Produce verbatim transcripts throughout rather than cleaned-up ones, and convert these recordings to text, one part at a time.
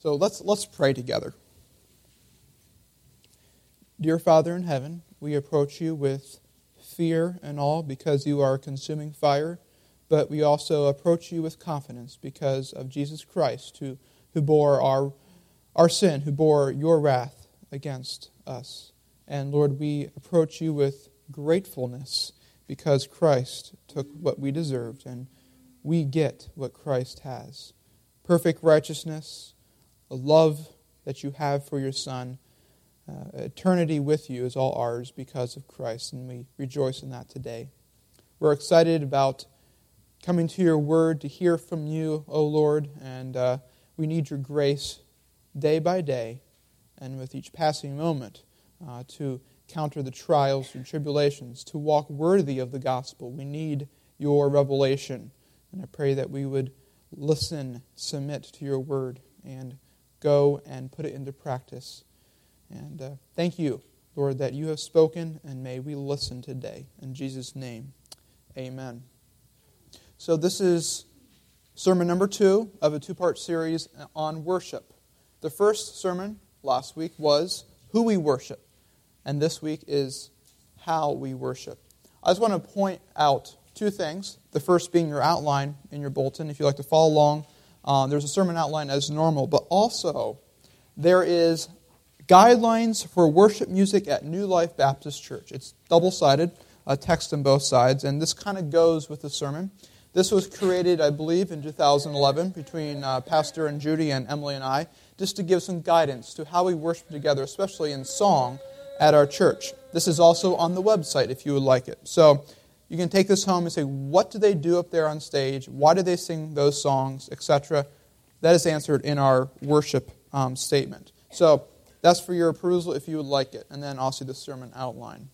So let's let's pray together. Dear Father in heaven, we approach you with fear and awe because you are a consuming fire, but we also approach you with confidence because of Jesus Christ, who, who bore our, our sin, who bore your wrath against us. And Lord, we approach you with gratefulness because Christ took what we deserved, and we get what Christ has. Perfect righteousness, a love that you have for your Son, uh, eternity with you is all ours because of Christ, and we rejoice in that today. We're excited about coming to your word to hear from you, O Lord, and uh, we need your grace day by day and with each passing moment uh, to counter the trials and tribulations, to walk worthy of the gospel. We need your revelation, and I pray that we would listen, submit to your word, and go and put it into practice. And uh, thank you, Lord, that you have spoken, and may we listen today. In Jesus' name, amen. So this is sermon number two of a two-part series on worship. The first sermon last week was who we worship, and this week is how we worship. I just want to point out two things. The first being your outline in your bulletin. If you'd like to follow along, um, there's a sermon outline as normal, but also there is guidelines for worship music at New Life Baptist Church. It's double-sided, a text on both sides, and this kind of goes with the sermon. This was created, I believe, in two thousand eleven between uh, Pastor and Judy and Emily and I, just to give some guidance to how we worship together, especially in song at our church. This is also on the website if you would like it. So you can take this home and say, what do they do up there on stage? Why do they sing those songs, et cetera? That is answered in our worship um, statement. So that's for your perusal if you would like it. And then also the sermon outline.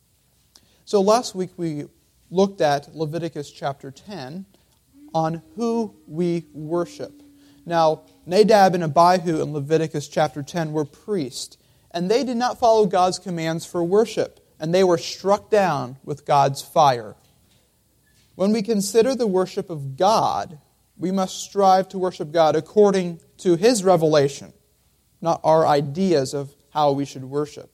So last week we looked at Leviticus chapter ten on who we worship. Now, Nadab and Abihu in Leviticus chapter ten were priests, and they did not follow God's commands for worship, and they were struck down with God's fire. When we consider the worship of God, we must strive to worship God according to His revelation, not our ideas of how we should worship.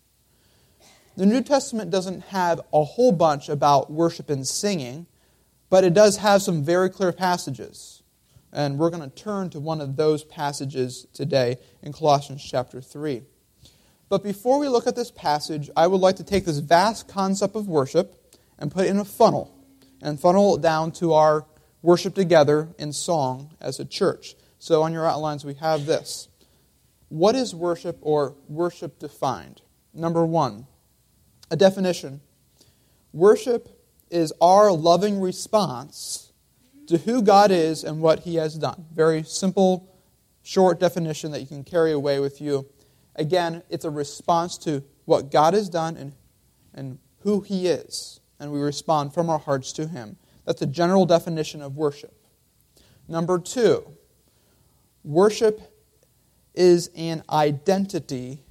The New Testament doesn't have a whole bunch about worship and singing, but it does have some very clear passages. And we're going to turn to one of those passages today in Colossians chapter three. But before we look at this passage, I would like to take this vast concept of worship and put it in a funnel, and funnel it down to our worship together in song as a church. So on your outlines we have this. What is worship or worship defined? Number one, a definition. Worship is our loving response to who God is and what He has done. Very simple, short definition that you can carry away with you. Again, it's a response to what God has done and, and who He is. And we respond from our hearts to Him. That's a general definition of worship. Number two, worship is an identity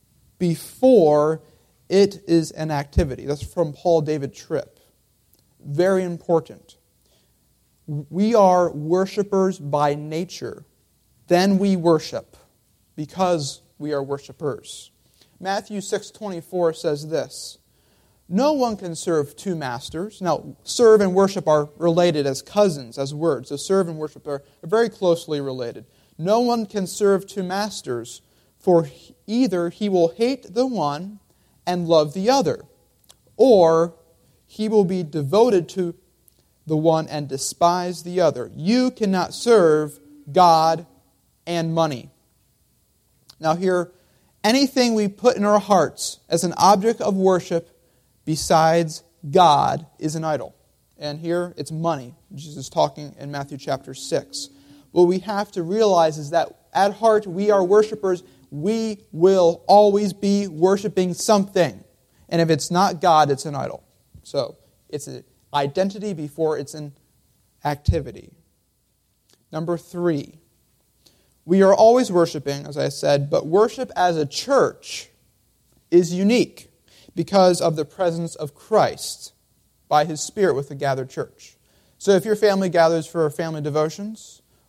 before it is an activity. That's from Paul David Tripp. Very important. We are worshipers by nature. Then we worship because we are worshipers. Matthew six twenty-four says this, no one can serve two masters. Now, serve and worship are related as cousins, as words. So serve and worship are very closely related. No one can serve two masters, for either he will hate the one and love the other, or he will be devoted to the one and despise the other. You cannot serve God and money. Now here, anything we put in our hearts as an object of worship besides God is an idol. And here it's money. Jesus is talking in Matthew chapter six. What we have to realize is that at heart we are worshipers. We will always be worshiping something. And if it's not God, it's an idol. So it's an identity before it's an activity. Number three, we are always worshiping, as I said, but worship as a church is unique because of the presence of Christ by His Spirit with the gathered church. So if your family gathers for family devotions,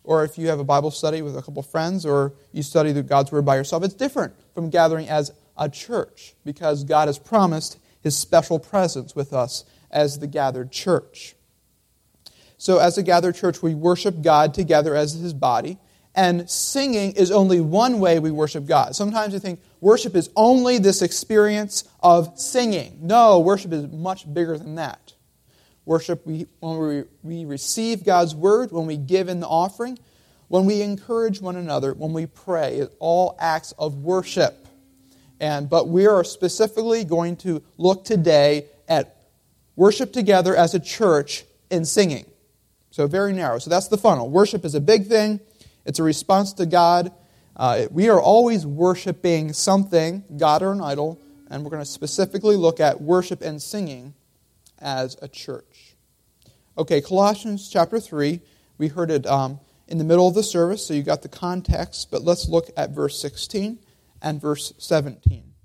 or if you have a Bible study with a couple friends, or you study the God's Word by yourself, it's different from gathering as a church, because God has promised His special presence with us as the gathered church. So as a gathered church, we worship God together as His body, and singing is only one way we worship God. Sometimes you think worship is only this experience of singing. No, worship is much bigger than that. Worship, we, when we, we receive God's Word, when we give in the offering, when we encourage one another, when we pray, it's all acts of worship. And But we are specifically going to look today at worship together as a church in singing. So very narrow. So that's the funnel. Worship is a big thing. It's a response to God. Uh, we are always worshiping something, God or an idol, and we're going to specifically look at worship and singing as a church. Okay, Colossians chapter three. We heard it um, in the middle of the service, so you got the context, but let's look at verse sixteen and verse seventeen.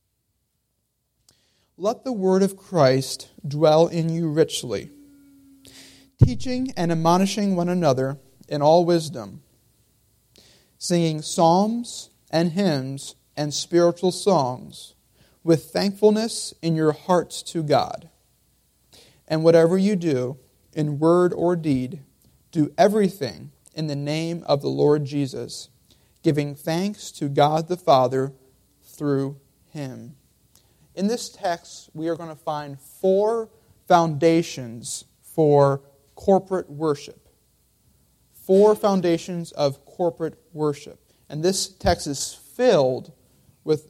Let the word of Christ dwell in you richly, teaching and admonishing one another in all wisdom, singing psalms and hymns and spiritual songs with thankfulness in your hearts to God. And whatever you do, in word or deed, do everything in the name of the Lord Jesus, giving thanks to God the Father through Him. In this text, we are going to find four foundations for corporate worship. Four foundations of corporate worship. And this text is filled with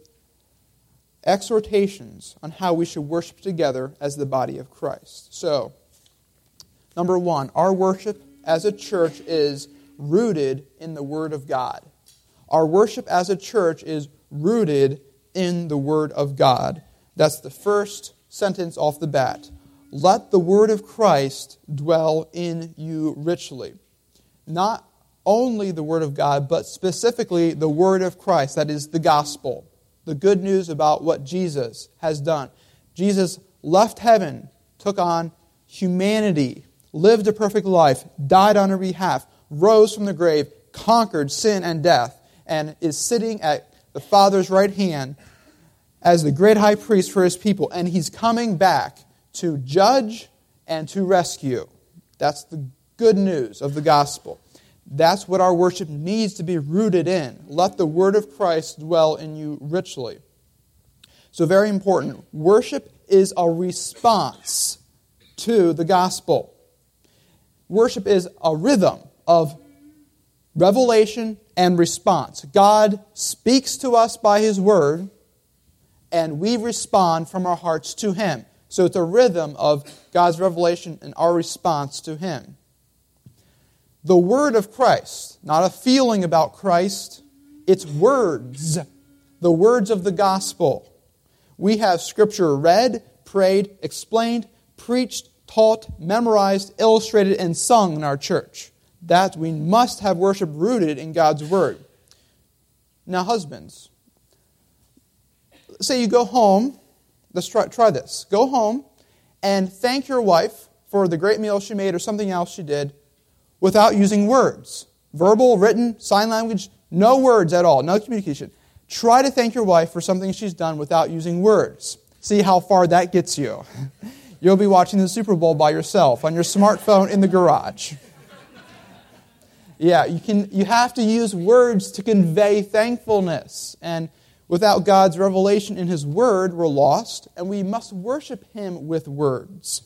exhortations on how we should worship together as the body of Christ. So, number one, our worship as a church is rooted in the Word of God. Our worship as a church is rooted in the Word of God. That's the first sentence off the bat. Let the Word of Christ dwell in you richly. Not only the Word of God, but specifically the Word of Christ, that is the gospel. The good news about what Jesus has done. Jesus left heaven, took on humanity, lived a perfect life, died on our behalf, rose from the grave, conquered sin and death, and is sitting at the Father's right hand as the great high priest for His people. And He's coming back to judge and to rescue. That's the good news of the gospel. That's what our worship needs to be rooted in. Let the word of Christ dwell in you richly. So very important. Worship is a response to the gospel. Worship is a rhythm of revelation and response. God speaks to us by His word, and we respond from our hearts to Him. So it's a rhythm of God's revelation and our response to Him. The word of Christ, not a feeling about Christ, it's words, the words of the gospel. We have Scripture read, prayed, explained, preached, taught, memorized, illustrated, and sung in our church. That we must have worship rooted in God's word. Now, husbands, say you go home, let's try, try this. Go home and thank your wife for the great meal she made or something else she did without using words. Verbal, written, sign language, no words at all, no communication. Try to thank your wife for something she's done without using words. See how far that gets you. You'll be watching the Super Bowl by yourself on your smartphone in the garage. Yeah, you can. You have to use words to convey thankfulness. And without God's revelation in His Word, we're lost, and we must worship Him with words.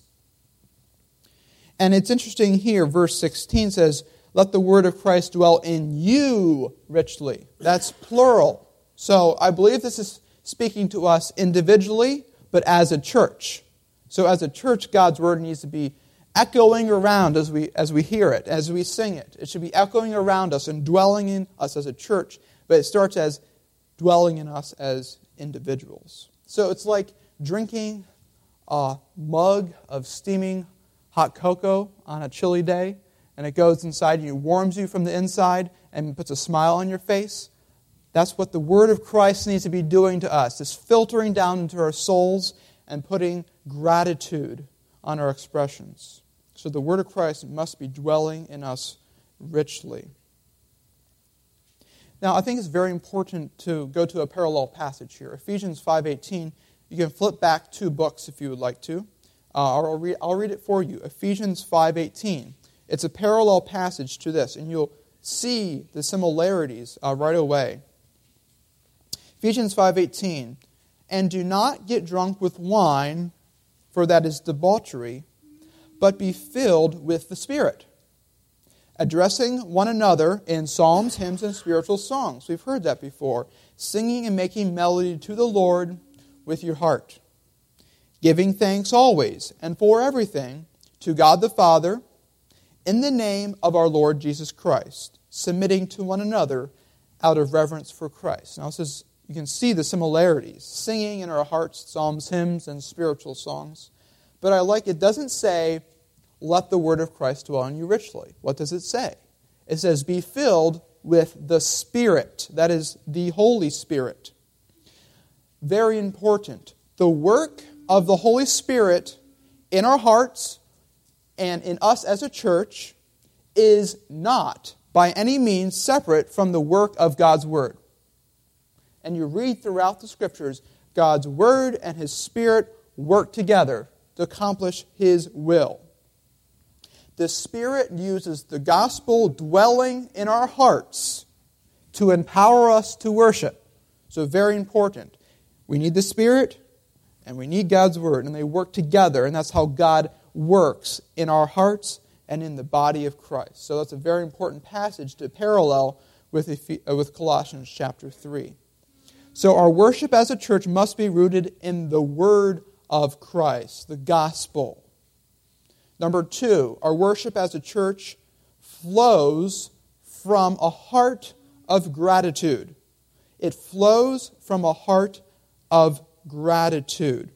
And it's interesting here, verse sixteen says, let the word of Christ dwell in you richly. That's plural. So I believe this is speaking to us individually, but as a church. So as a church, God's word needs to be echoing around as we as we hear it, as we sing it. It should be echoing around us and dwelling in us as a church, but it starts as dwelling in us as individuals. So it's like drinking a mug of steaming hot cocoa on a chilly day, and it goes inside you, warms you from the inside, and puts a smile on your face. That's what the word of Christ needs to be doing to us. It's filtering down into our souls and putting gratitude on our expressions. So the word of Christ must be dwelling in us richly. Now, I think it's very important to go to a parallel passage here. Ephesians five eighteen. You can flip back two books if you would like to. Uh, I'll, read, I'll read it for you. Ephesians five eighteen. It's a parallel passage to this, and you'll see the similarities uh, right away. Ephesians five eighteen. And do not get drunk with wine, for that is debauchery, but be filled with the Spirit, addressing one another in psalms, hymns, and spiritual songs. We've heard that before. Singing and making melody to the Lord with your heart, giving thanks always and for everything to God the Father in the name of our Lord Jesus Christ, submitting to one another out of reverence for Christ. Now this is, you can see the similarities, singing in our hearts, psalms, hymns, and spiritual songs. But I like, it doesn't say, let the word of Christ dwell in you richly. What does it say? It says, be filled with the Spirit. That is the Holy Spirit. Very important. The work of the Holy Spirit in our hearts and in us as a church is not by any means separate from the work of God's Word. And you read throughout the Scriptures, God's Word and His Spirit work together to accomplish His will. The Spirit uses the gospel dwelling in our hearts to empower us to worship. So very important. We need the Spirit and we need God's Word, and they work together, and that's how God works in our hearts and in the body of Christ. So that's a very important passage to parallel with, with Colossians chapter three. So our worship as a church must be rooted in the Word of Christ, the gospel. Number two, our worship as a church flows from a heart of gratitude. It flows from a heart of gratitude.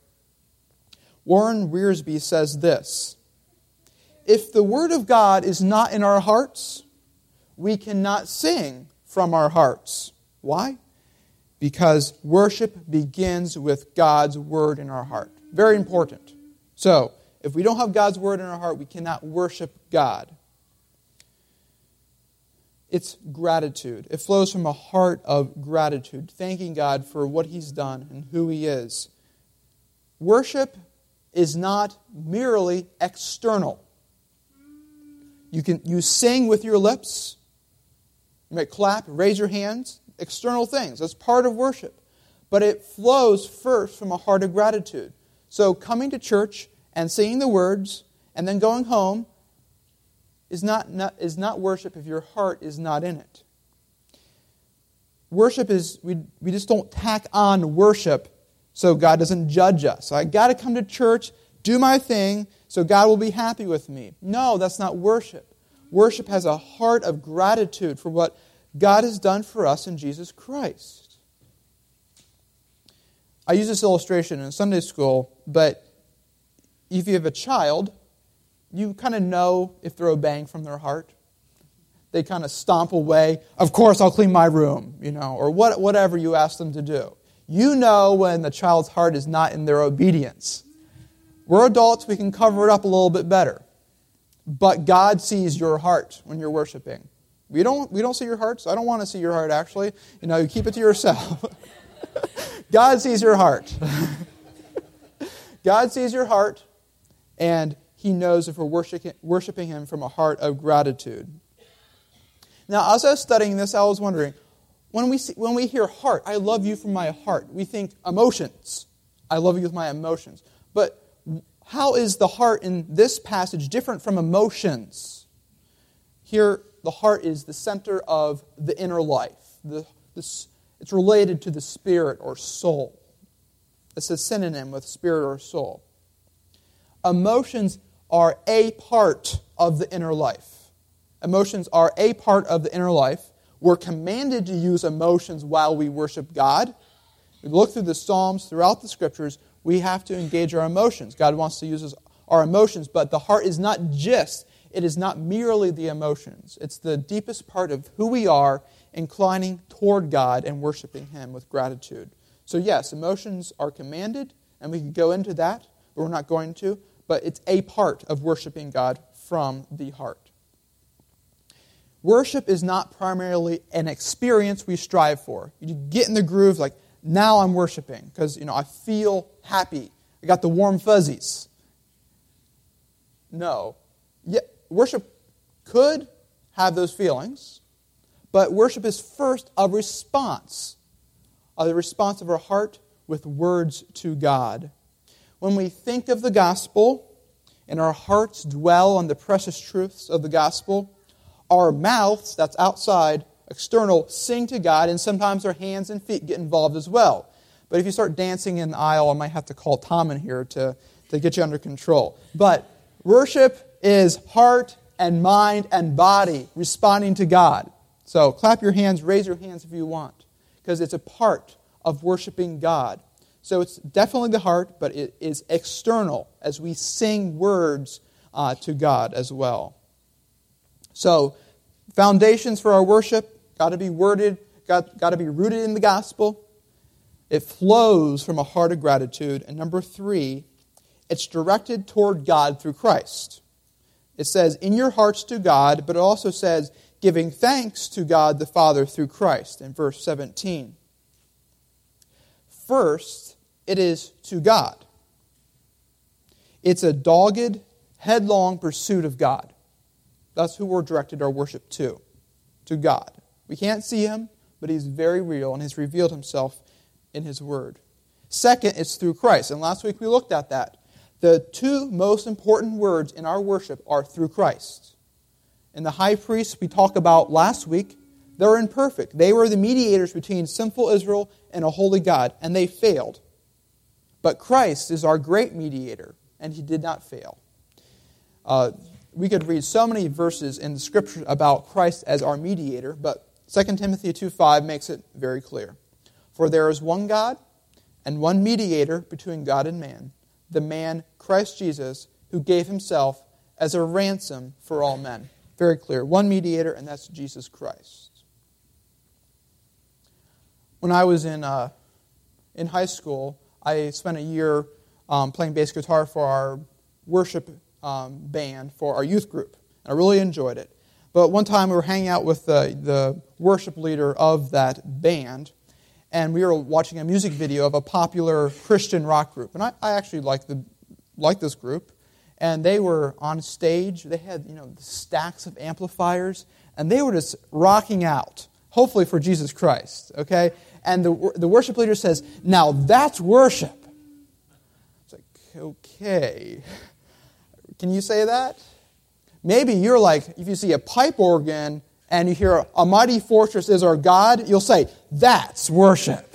Warren Wiersbe says this: if the Word of God is not in our hearts, we cannot sing from our hearts. Why? Because worship begins with God's Word in our heart. Very important. So, if we don't have God's Word in our heart, we cannot worship God. It's gratitude. It flows from a heart of gratitude, thanking God for what He's done and who He is. Worship is not merely external. You can you sing with your lips, you might clap, raise your hands, external things. That's part of worship. But it flows first from a heart of gratitude. So coming to church and singing the words and then going home is not, not, is not worship if your heart is not in it. Worship is, we, we just don't tack on worship so God doesn't judge us. So I got to come to church, do my thing, so God will be happy with me. No, that's not worship. Worship has a heart of gratitude for what God has done for us in Jesus Christ. I use this illustration in Sunday school, but if you have a child, you kind of know if they're obeying from their heart. They kind of stomp away, of course I'll clean my room, you know, or what, whatever you ask them to do. You know when the child's heart is not in their obedience. We're adults, we can cover it up a little bit better. But God sees your heart when you're worshiping. We don't, we don't see your hearts. I don't want to see your heart, actually. You know, you keep it to yourself. God sees your heart. God sees your heart, and He knows if we're worshiping, worshiping Him from a heart of gratitude. Now, as I was studying this, I was wondering, when we see, when we hear heart, I love you from my heart, we think emotions. I love you with my emotions. But how is the heart in this passage different from emotions? Here, the heart is the center of the inner life. The, this, it's related to the spirit or soul. It's a synonym with spirit or soul. Emotions are a part of the inner life. Emotions are a part of the inner life. We're commanded to use emotions while we worship God. We look through the Psalms, throughout the Scriptures, we have to engage our emotions. God wants to use our emotions, but the heart is not just, it is not merely the emotions. It's the deepest part of who we are, inclining toward God and worshiping Him with gratitude. So yes, emotions are commanded, and we can go into that, but we're not going to. But it's a part of worshiping God from the heart. Worship is not primarily an experience we strive for. You get in the groove, like, now I'm worshiping because, you know, I feel happy. I got the warm fuzzies. No. Yeah, worship could have those feelings, but worship is first a response, a response of our heart with words to God. When we think of the gospel and our hearts dwell on the precious truths of the gospel, our mouths, that's outside, external, sing to God, and sometimes our hands and feet get involved as well. But if you start dancing in the aisle, I might have to call Tom in here to, to get you under control. But worship is heart and mind and body responding to God. So clap your hands, raise your hands if you want, because it's a part of worshiping God. So it's definitely the heart, but it is external as we sing words uh, to God as well. So foundations for our worship got to be worded, got, got to be rooted in the gospel. It flows from a heart of gratitude. And number three, it's directed toward God through Christ. It says, in your hearts to God, but it also says, giving thanks to God the Father through Christ in verse seventeen. First, it is to God. It's a dogged, headlong pursuit of God. That's who we're directed our worship to, to God. We can't see Him, but He's very real, and He's revealed Himself in His Word. Second, it's through Christ, and last week we looked at that. The two most important words in our worship are through Christ. And the high priests we talked about last week, they're imperfect. They were the mediators between sinful Israel and a holy God, and they failed. But Christ is our great mediator, and He did not fail. Uh, we could read so many verses in the Scripture about Christ as our mediator, but Second Timothy two five makes it very clear. For there is one God and one mediator between God and man, the man Christ Jesus, who gave Himself as a ransom for all men. Very clear. One mediator, and that's Jesus Christ. When I was in uh, in high school, I spent a year um, playing bass guitar for our worship um, band, for our youth group. And I really enjoyed it. But one time we were hanging out with the, the worship leader of that band, and we were watching a music video of a popular Christian rock group. And I, I actually liked the liked this group. And they were on stage. They had, you know, stacks of amplifiers, and they were just rocking out, hopefully for Jesus Christ, okay? And the the worship leader says, now that's worship. It's like, okay. Can you say that? Maybe you're like, if you see a pipe organ and you hear a mighty fortress is our God, you'll say, that's worship.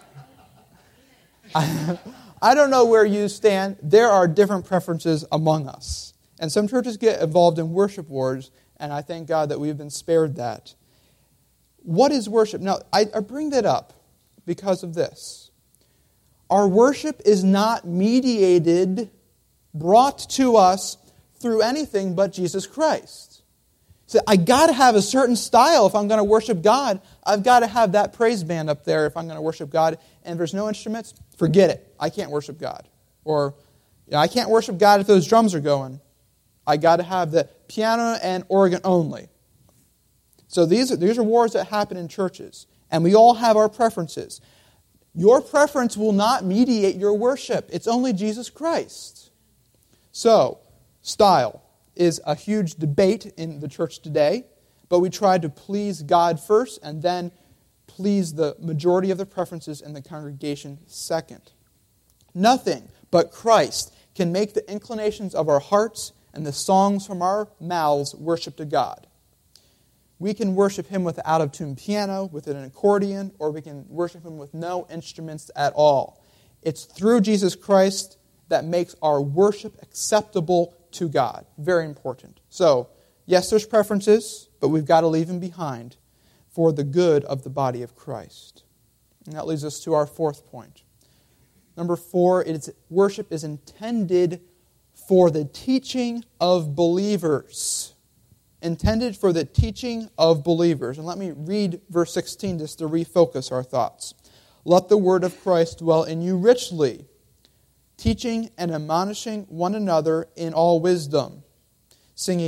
I don't know where you stand. There are different preferences among us. And some churches get involved in worship wars, and I thank God that we've been spared that. What is worship? Now, I, I bring that up because of this. Our worship is not mediated, brought to us through anything but Jesus Christ. So I got to have a certain style if I'm going to worship God. I've got to have that praise band up there if I'm going to worship God. And if there's no instruments, forget it. I can't worship God. Or you know, I can't worship God if those drums are going. I got to have the piano and organ only. So these are, these are wars that happen in churches. And we all have our preferences. Your preference will not mediate your worship. It's only Jesus Christ. So, style is a huge debate in the church today, but we try to please God first and then please the majority of the preferences in the congregation second. Nothing but Christ can make the inclinations of our hearts and the songs from our mouths worship to God. We can worship Him with an out-of-tune piano, with an accordion, or we can worship Him with no instruments at all. It's through Jesus Christ that makes our worship acceptable to God. Very important. So, yes, there's preferences, but we've got to leave them behind for the good of the body of Christ. And that leads us to our fourth point. Number four, it's, worship is intended for the teaching of believers. Intended for the teaching of believers. And let me read verse sixteen just to refocus our thoughts. Let the word of Christ dwell in you richly, teaching and admonishing one another in all wisdom, singing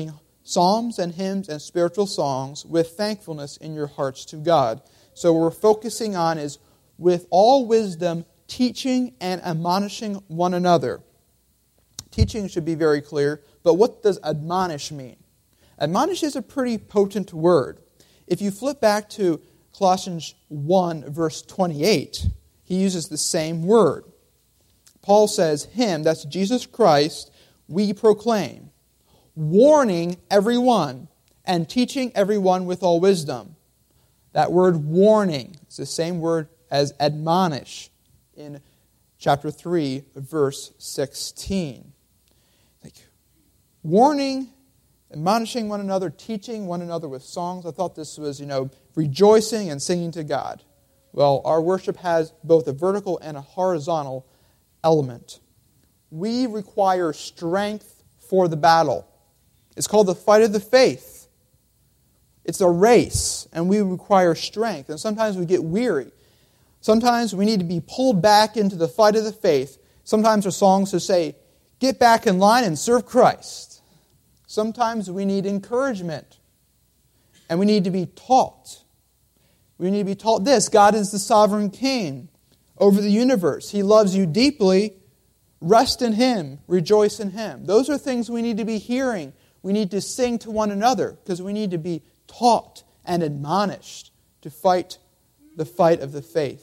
psalms and hymns and spiritual songs with thankfulness in your hearts to God. So what we're focusing on is with all wisdom, teaching and admonishing one another. Teaching should be very clear, but what does admonish mean? Admonish is a pretty potent word. If you flip back to Colossians one, verse twenty-eight, he uses the same word. Paul says, him, that's Jesus Christ, we proclaim, warning everyone and teaching everyone with all wisdom. That word warning is the same word as admonish in chapter three, verse sixteen. Like, warning, admonishing one another, teaching one another with songs. I thought this was, you know, rejoicing and singing to God. Well, our worship has both a vertical and a horizontal element. We require strength for the battle. It's called the fight of the faith. It's a race, and we require strength. And sometimes we get weary. Sometimes we need to be pulled back into the fight of the faith. Sometimes there are songs that say, get back in line and serve Christ. Sometimes we need encouragement. And we need to be taught. We need to be taught this: God is the sovereign king over the universe. He loves you deeply. Rest in Him. Rejoice in Him. Those are things we need to be hearing. We need to sing to one another because we need to be taught and admonished to fight the fight of the faith.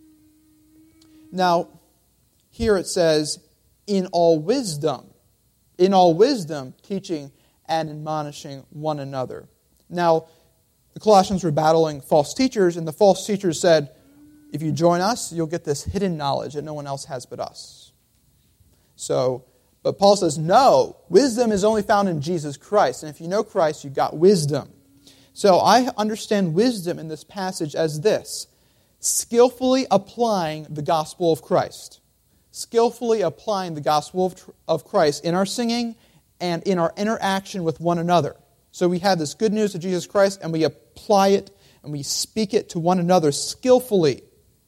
Now, here it says, in all wisdom. In all wisdom, teaching and admonishing one another. Now, the Colossians were battling false teachers, and the false teachers said, if you join us, you'll get this hidden knowledge that no one else has but us. So, but Paul says, no, wisdom is only found in Jesus Christ. And if you know Christ, you've got wisdom. So I understand wisdom in this passage as this: skillfully applying the gospel of Christ. Skillfully applying the gospel of, of Christ in our singing and in our interaction with one another. So we have this good news of Jesus Christ, and we apply it and we speak it to one another skillfully.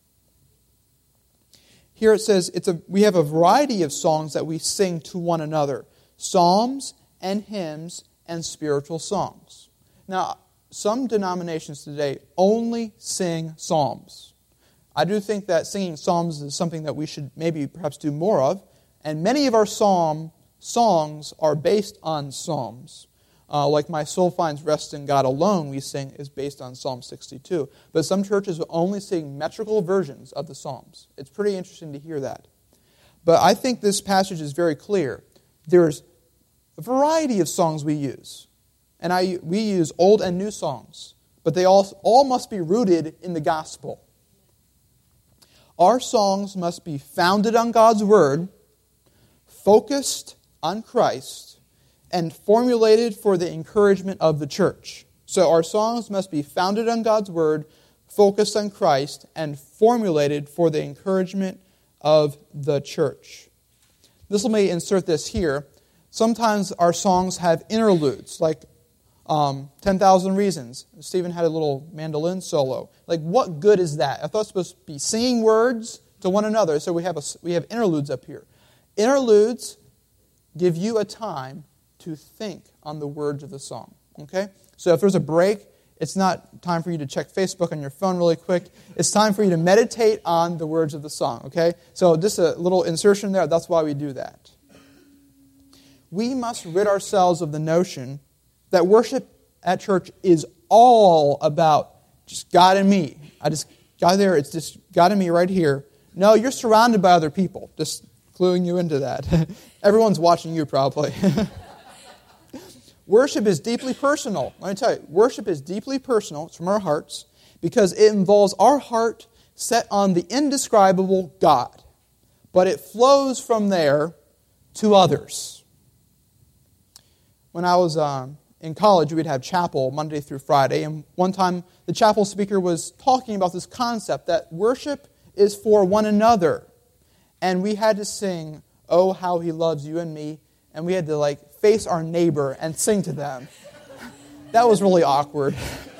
Here it says it's a, we have a variety of songs that we sing to one another. Psalms and hymns and spiritual songs. Now, some denominations today only sing psalms. I do think that singing psalms is something that we should maybe perhaps do more of. And many of our psalm songs are based on psalms. Uh, like My Soul Finds Rest in God Alone, we sing, is based on Psalm sixty-two. But some churches will only sing metrical versions of the psalms. It's pretty interesting to hear that. But I think this passage is very clear. There's a variety of songs we use. And I we use old and new songs. But they all, all must be rooted in the gospel. Our songs must be founded on God's Word, focused on Christ, and formulated for the encouragement of the church. So our songs must be founded on God's Word, focused on Christ, and formulated for the encouragement of the church. This will may insert this here. Sometimes our songs have interludes, like um, ten thousand Reasons. Stephen had a little mandolin solo. Like, what good is that? I thought it was supposed to be singing words to one another, so we have a, we have interludes up here. Interludes give you a time to think on the words of the song. Okay? So if there's a break, it's not time for you to check Facebook on your phone really quick. It's time for you to meditate on the words of the song. Okay? So just a little insertion there. That's why we do that. We must rid ourselves of the notion that worship at church is all about just God and me. I just got there, it's just God and me right here. No, you're surrounded by other people. Just cluing you into that. Everyone's watching you probably. Worship is deeply personal. Let me tell you, worship is deeply personal. It's from our hearts because it involves our heart set on the indescribable God. But it flows from there to others. When I was um, in college, we'd have chapel Monday through Friday. And one time, the chapel speaker was talking about this concept that worship is for one another. And we had to sing, "Oh, How He Loves You and Me." And we had to like face our neighbor and sing to them. That was really awkward.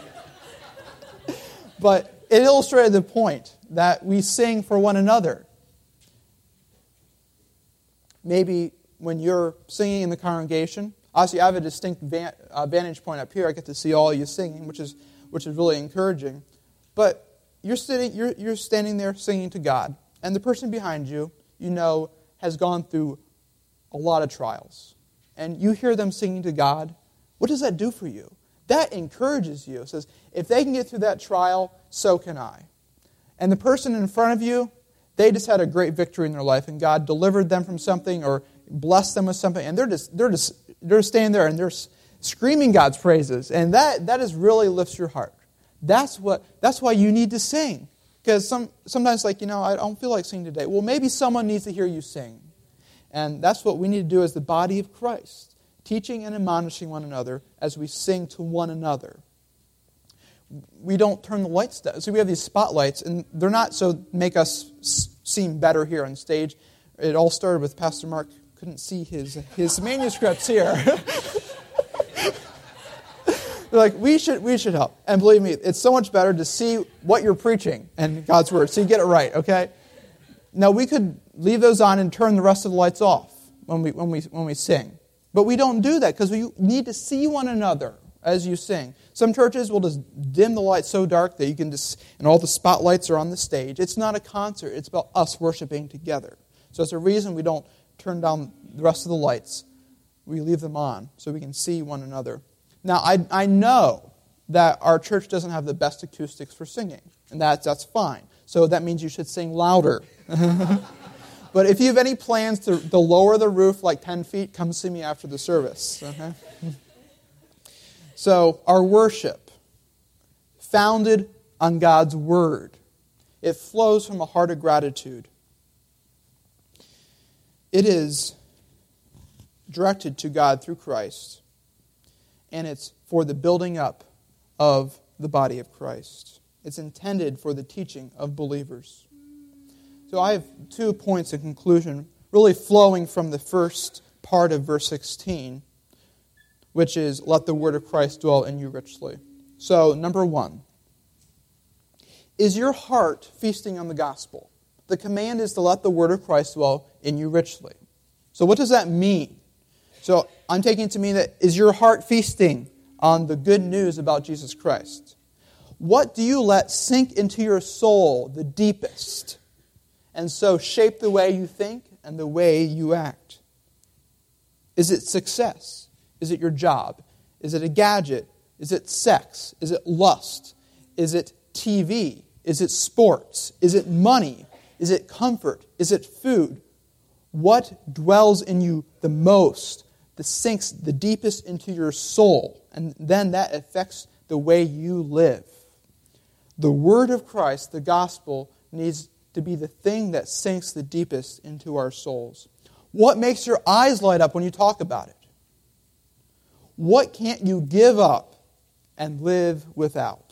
But it illustrated the point that we sing for one another. Maybe when you're singing in the congregation, Obviously, I have a distinct van, uh, vantage point up here. I get to see all of you singing, which is which is really encouraging. But you're sitting, you're you're standing there singing to God, and the person behind you, you know, has gone through a lot of trials, and you hear them singing to God. What does that do for you? That encourages you. It says, if they can get through that trial, so can I. And the person in front of you, they just had a great victory in their life, and God delivered them from something or blessed them with something, and they're just they're just they're standing there and they're screaming God's praises, and that that is really lifts your heart. That's what that's why you need to sing, because some sometimes like you know I don't feel like singing today. Well, maybe someone needs to hear you sing, and that's what we need to do as the body of Christ, teaching and admonishing one another as we sing to one another. We don't turn the lights down. So we have these spotlights, and they're not so make us seem better here on stage. It all started with Pastor Mark couldn't see his his manuscripts here. They're like, we should we should help. And believe me, it's so much better to see what you're preaching and God's Word, so you get it right, okay? Now, we could leave those on and turn the rest of the lights off when we when we when we sing. But we don't do that because we need to see one another as you sing. Some churches will just dim the lights so dark that you can just, and all the spotlights are on the stage. It's not a concert. It's about us worshiping together. So it's a reason we don't turn down the rest of the lights. We leave them on so we can see one another. Now, I I know that our church doesn't have the best acoustics for singing, and that's, that's fine. So that means you should sing louder. But if you have any plans to, to lower the roof like ten feet, come see me after the service. Okay? So our worship, founded on God's Word, it flows from a heart of gratitude. It is directed to God through Christ, and it's for the building up of the body of Christ. It's intended for the teaching of believers. So I have two points in conclusion, really flowing from the first part of verse sixteen, which is, let the word of Christ dwell in you richly. So, number one, is your heart feasting on the gospel? The command is to let the word of Christ dwell in you richly. So what does that mean? So I'm taking it to mean that, is your heart feasting on the good news about Jesus Christ? What do you let sink into your soul the deepest, and so shape the way you think and the way you act? Is it success? Is it your job? Is it a gadget? Is it sex? Is it lust? Is it T V? Is it sports? Is it money? Is it comfort? Is it food? What dwells in you the most, that sinks the deepest into your soul, and then that affects the way you live? The word of Christ, the gospel, needs to be the thing that sinks the deepest into our souls. What makes your eyes light up when you talk about it? What can't you give up and live without?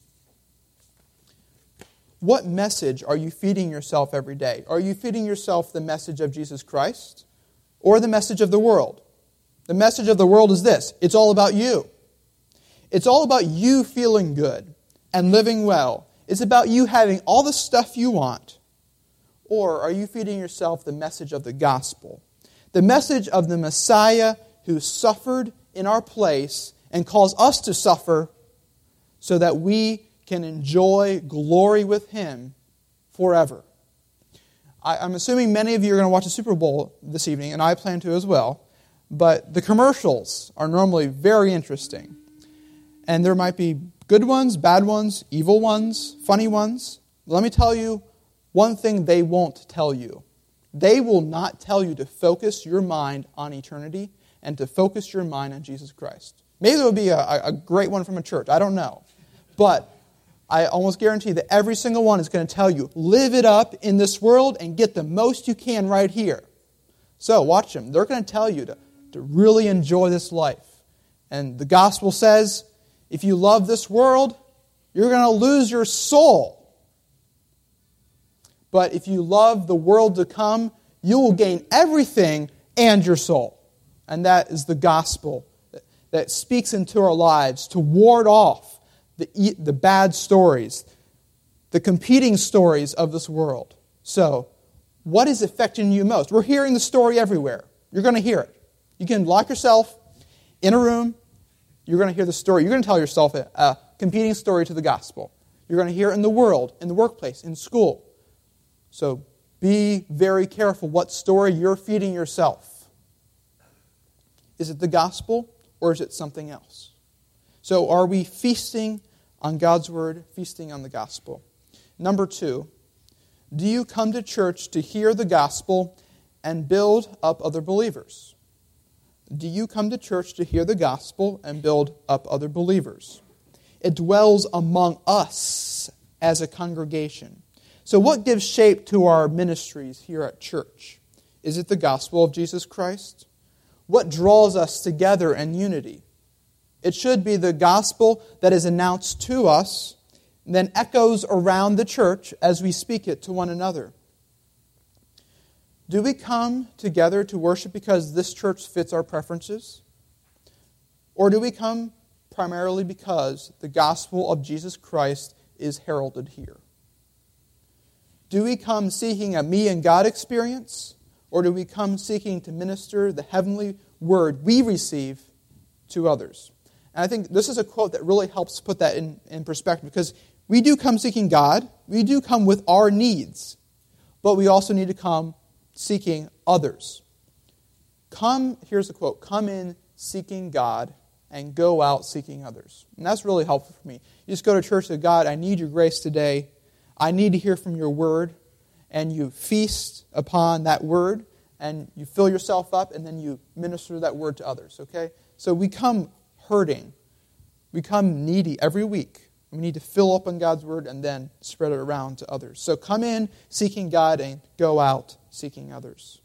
What message are you feeding yourself every day? Are you feeding yourself the message of Jesus Christ or the message of the world? The message of the world is this: it's all about you. It's all about you feeling good and living well. It's about you having all the stuff you want. Or are you feeding yourself the message of the gospel? The message of the Messiah who suffered in our place and calls us to suffer so that we can enjoy glory with Him forever. I, I'm assuming many of you are going to watch the Super Bowl this evening, and I plan to as well. But the commercials are normally very interesting. And there might be good ones, bad ones, evil ones, funny ones. Let me tell you one thing they won't tell you. They will not tell you to focus your mind on eternity and to focus your mind on Jesus Christ. Maybe there would be a, a great one from a church. I don't know. But I almost guarantee that every single one is going to tell you, live it up in this world and get the most you can right here. So watch them. They're going to tell you to, to really enjoy this life. And the gospel says, if you love this world, you're going to lose your soul. But if you love the world to come, you will gain everything and your soul. And that is the gospel that speaks into our lives to ward off the, the bad stories, the competing stories of this world. So, what is affecting you most? We're hearing the story everywhere. You're going to hear it. You can lock yourself In a room, you're going to hear the story. You're going to tell yourself a, a competing story to the gospel. You're going to hear it in the world, in the workplace, in school. So be very careful what story you're feeding yourself. Is it the gospel or is it something else? So are we feasting on God's word, feasting on the gospel? Number two, do you come to church to hear the gospel and build up other believers? Do you come to church to hear the gospel and build up other believers? It dwells among us as a congregation. So what gives shape to our ministries here at church? Is it the gospel of Jesus Christ? What draws us together in unity? It should be the gospel that is announced to us and then echoes around the church as we speak it to one another. Do we come together to worship because this church fits our preferences? Or do we come primarily because the gospel of Jesus Christ is heralded here? Do we come seeking a me and God experience? Or do we come seeking to minister the heavenly word we receive to others? And I think this is a quote that really helps put that in, in perspective, because we do come seeking God. We do come with our needs. But we also need to come seeking others. Come, here's the quote, come in seeking God and go out seeking others. And that's really helpful for me. You just go to church and say, God, I need your grace today. I need to hear from your word. And you feast upon that word, and you fill yourself up, and then you minister that word to others, okay? So we come hurting. We come needy every week. We need to fill up on God's word and then spread it around to others. So come in seeking God and go out seeking others.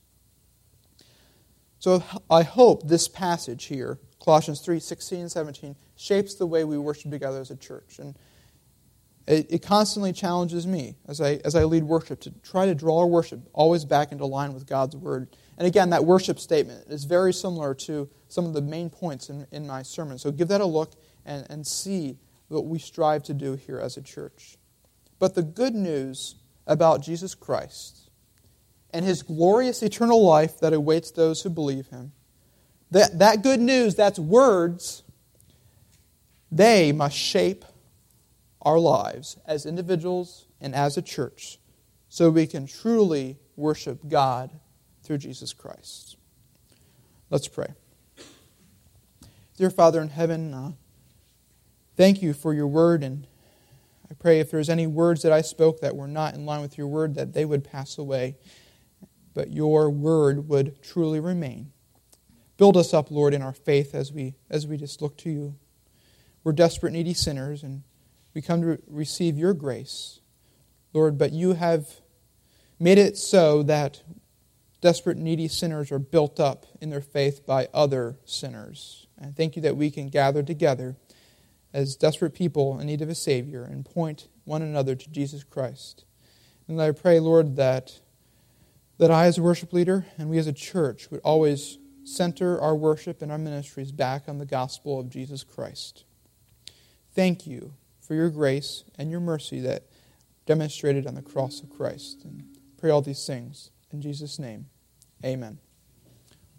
So I hope this passage here, Colossians three, sixteen and seventeen, shapes the way we worship together as a church. And it, it constantly challenges me as I as I lead worship to try to draw our worship always back into line with God's word. And again, that worship statement is very similar to some of the main points in, in my sermon. So give that a look and, and see what we strive to do here as a church. But the good news about Jesus Christ and His glorious eternal life that awaits those who believe Him, that, that good news, that's words, they must shape our lives as individuals and as a church so we can truly worship God through Jesus Christ. Let's pray. Dear Father in heaven, uh, thank you for your word, and I pray if there's any words that I spoke that were not in line with your word, that they would pass away, but your word would truly remain. Build us up, Lord, in our faith as we as we just look to you. We're desperate, needy sinners, and we come to receive your grace, Lord, but you have made it so that desperate, needy sinners are built up in their faith by other sinners. And thank you that we can gather together as desperate people in need of a Savior and point one another to Jesus Christ. And I pray, Lord, that, that I as a worship leader and we as a church would always center our worship and our ministries back on the gospel of Jesus Christ. Thank you for your grace and your mercy that demonstrated on the cross of Christ. And pray all these things in Jesus' name. Amen.